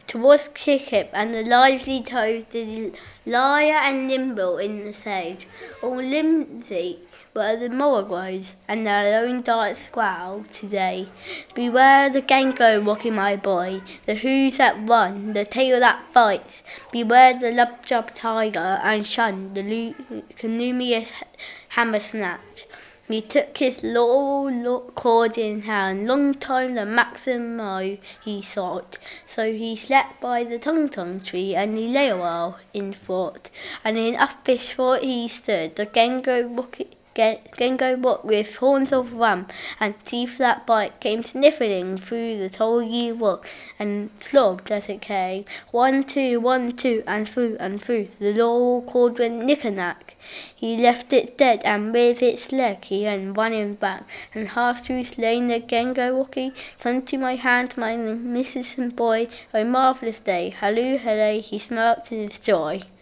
towards Chickip, and the lively toad did lyre and nimble in the sage. All limsy were the morrows, and their lone darts squall today. Beware the gango walking, my boy, the hoofs that run, the tail that bites. Beware the lubjub tiger, and shun the canumious hammer snatch. He took his laurel cord in hand, long time the Maximo he sought. So he slept by the tung tree, and he lay a while in thought. And in uffish thought he stood, the Gengo walked with horns of rum, and teeth that bite came sniffling through the tall wood, and slobbed as it came. 1, 2, 1, 2, and through, the laurel cord went nick-a-nack. He left it dead, and with its leg he went running back, and half through slain the Gengo walkie. Come to my hand, my magnificent boy, O marvellous day, halloo, halloo, he smirked in his joy.